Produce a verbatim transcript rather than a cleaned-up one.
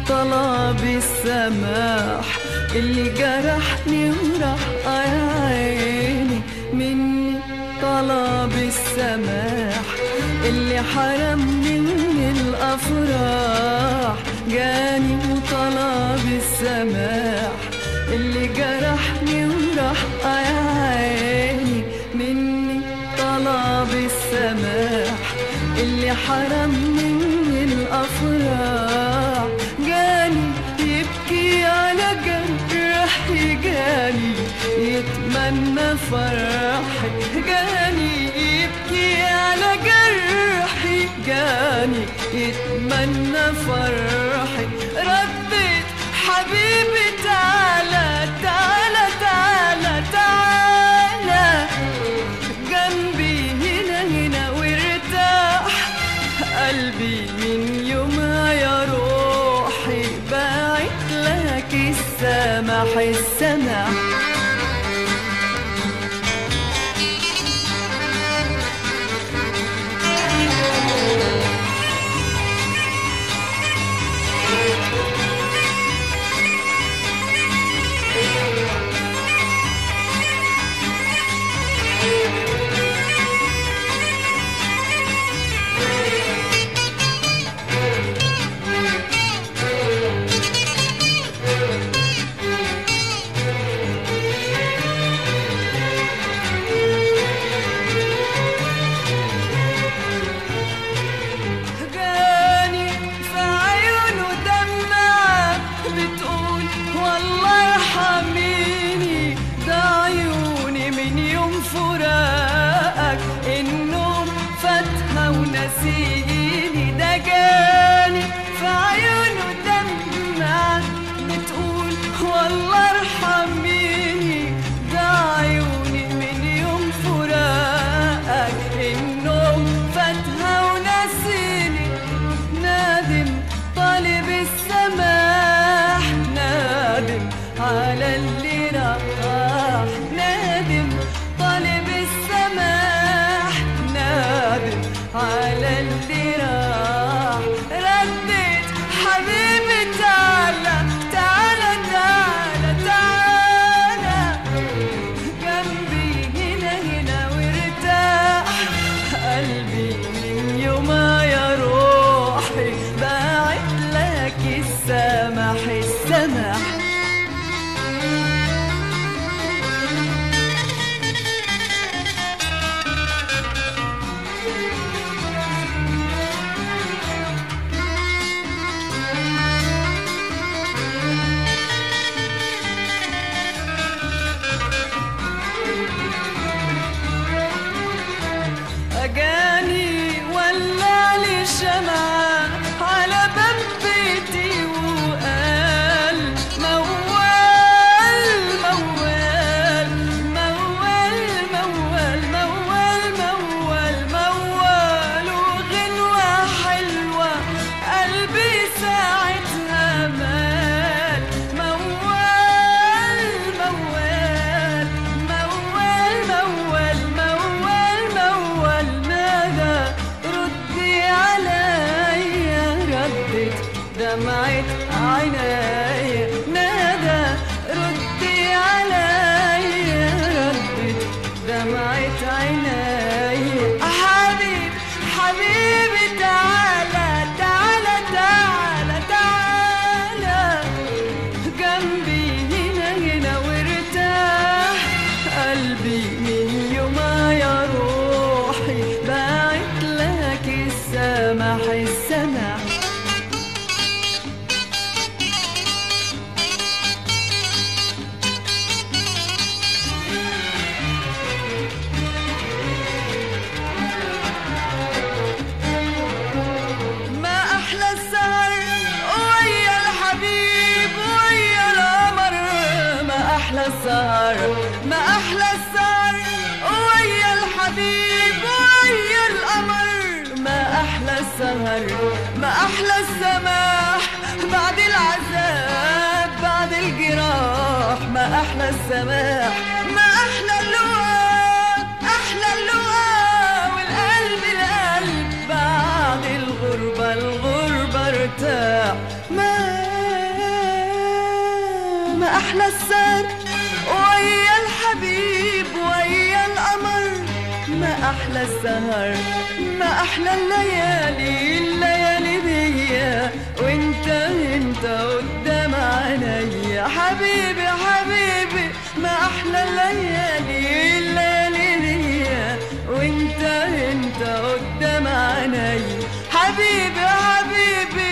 طلب السماح اللي جرحني وراح يا عيني مني. طلب السماح اللي حرمني من الأفراح جاني. وطلب السماح اللي جرحني وراح يا عيني مني. طلب السماح اللي حرمني من الأفراح جاني. يبكي على جرحي جاني يتمنى فرحي جاني. يبكي على جرحي جاني يتمنى فرحي. رديت حبيبي تعالى تعالى تعالى تعالى جنبي هنا هنا وارتاح. قلبي من يومها يا روحي باعت لك السماح السماح. نسيني ده جاني في عيونه دمعة بتقول والله ارحميني. ده عيوني من يوم فراقك النوم فاتها ونسيني. نادم طالب السماح نادم على اللي راح. نادم طالب السماح نادم على اللي راح. رديت حبيبي تعالى تعالى تعالى تعالى جنبي هنا هنا وارتاح. قلبي من يومها يا روحي باعت لك السماح السماح. أجاني ولع لي شمعة على باب بيتي وقال موال موال موال موال موال موال موال وغنوة حلوة قلبي ساعتها مال. موال موال موال موال موال موال نادى ردي عليا. ردت دمعة عينيا. نادى ردي عليا. ردت دمعة عينيا. حبيب حبيبي تعالى تعالى تعالى تعالى جنبي هنا هنا وارتاح. قلبي من يومها يا روحي باعت لك السماح السماح. ما أحلى السهر ويا الحبيب ويا القمر. ما أحلى السهر ما أحلى السهر ويا الحبيب ويا القمر. ما أحلى السهر ما أحلى السماح بعد العذاب بعد الجراح. ما أحلى السماح ما أحلى اللقاء أحلى اللقاء والقلب القلب بعد الغربة الغربة ارتاح. ما أحلى السهر ما أحلى الليالي الليالي دي وانت انت قدام عينيا حبيبي حبيبي ما أحلى الليالي الليالي دي وانت انت قدام عينيا حبيبي حبيبي